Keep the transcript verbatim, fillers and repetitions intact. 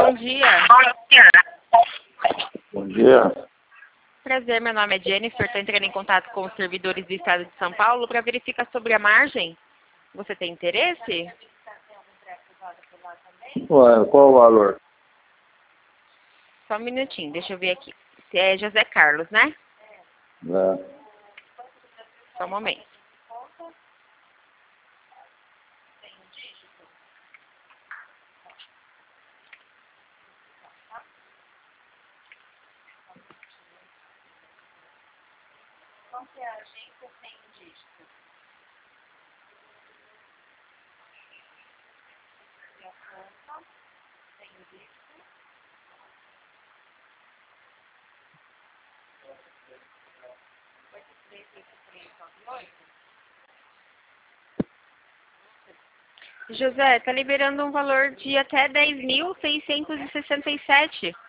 bom dia. Bom dia. Prazer, meu nome é Jennifer. Estou entrando em contato com os servidores do Estado de São Paulo para verificar sobre a margem. Você tem interesse? Ué, qual o valor? Só um minutinho, deixa eu ver aqui. Você é José Carlos, né? É. Só um momento. José, está liberando um valor de até dez mil seiscentos e sessenta e sete.